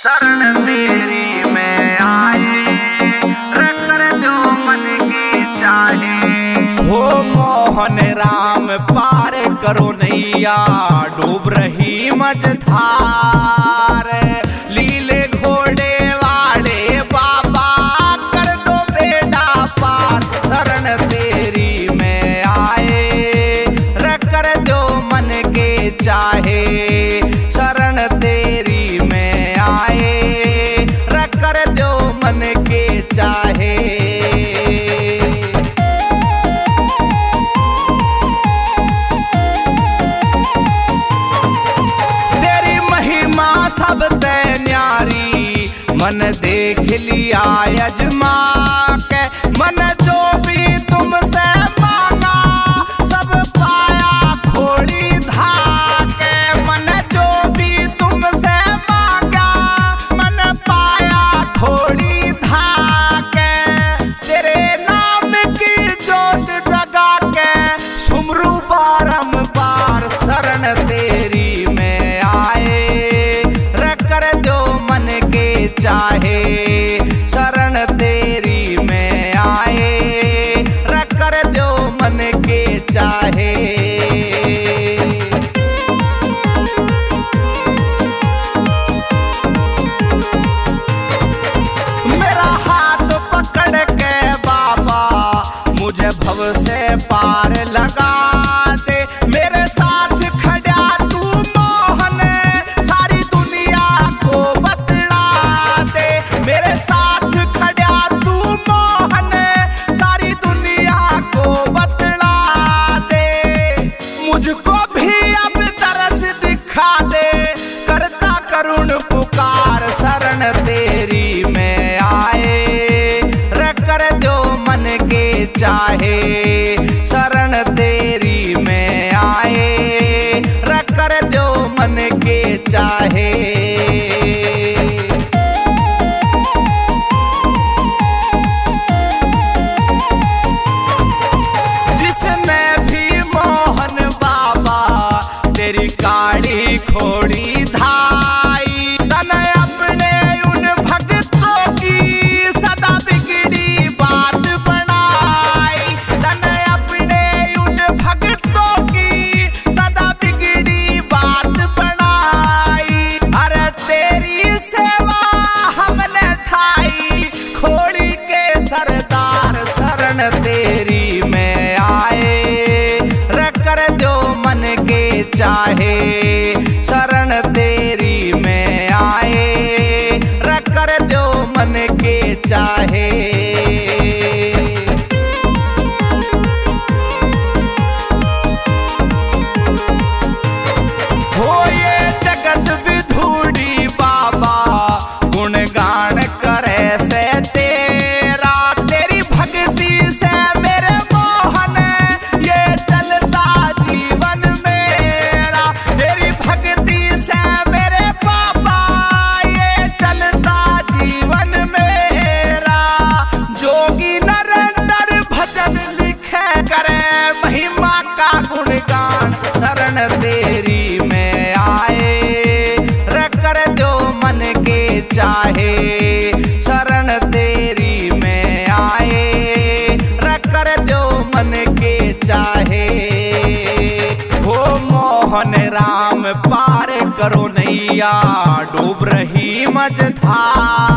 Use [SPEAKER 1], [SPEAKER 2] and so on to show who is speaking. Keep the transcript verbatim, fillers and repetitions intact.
[SPEAKER 1] शरण तेरी में आए, रख जो मन की चाहे।
[SPEAKER 2] हो मोहन राम पार करो नैया, डूब रही मझधार। लीले घोड़े वाले बाबा कर दो बेड़ा पार। शरण तेरी में आए, रख जो मन के चाहे। शरण तेरी में आए, रख जो मन के चाहे। सबसे न्यारी मन देख लिया यजमा के। मन जो भी तुमसे मांगा सब पाया खोड़ी धाके। मन जो भी तुमसे मांगा मन पाया खोड़ी धाके। तेरे नाम की जोत जगा के सुमरू बारंबार। शरण तेरी में आए, चाहे। शरण तेरी में आए, रख जो मन के चाहे। मेरा हाथ पकड़ के बाबा मुझे भव से पार लगा दे। मेरे साथ खड़ा तू मोहन, सारी दुनिया को मेरे साथ खड़ा तू मोहन, सारी दुनिया को बतला दे। मुझको भी अब तरस दिखा दे, करता करुण पुकार। शरण तेरी में आए, रख जो मन के चाहे। शरण तेरी में आए, रख जो मन के चाहे। तेरी काली खोड़ी धाई, तन अपने उन भक्तों की सदा बिगड़ी बात बनाई। तन अपने उन भक्तों की सदा बिगड़ी बात बनाई। अरे तेरी सेवा हमने ठाई, खोड़ी के सरदार। शरण तेरी में आए, रख जो मन के चाहे। शरण तेरी में आए, रख जो मन के चाहे। हो ये जगत विधूड़ी बाबा, गुणगान करे से तेरा। तेरी भक्ति से मेरे मोहन ये चलता जीवन मेरा। तेरी भक्ति से मेरे पापा ये चलता जीवन मेरा। जोगी नरेंद्र भजन लिखे करे महिमा का गुणगान। शरण तेरी में आए, रख जो मन के चाहे। शरण तेरी में आए, रख जो मन के चाहे। हो मोहन राम पार करो नैया, डूब रही मझधार।